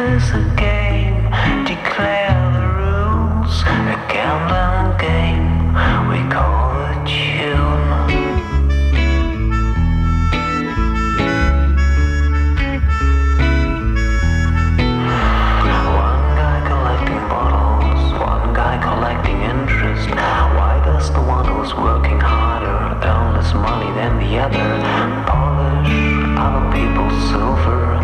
is a game. Declare the rules. A gambling game. We call it tune. One guy collecting bottles. One guy collecting interest. Why does the one who's working harder earn less money than the other? Polish other people's silver.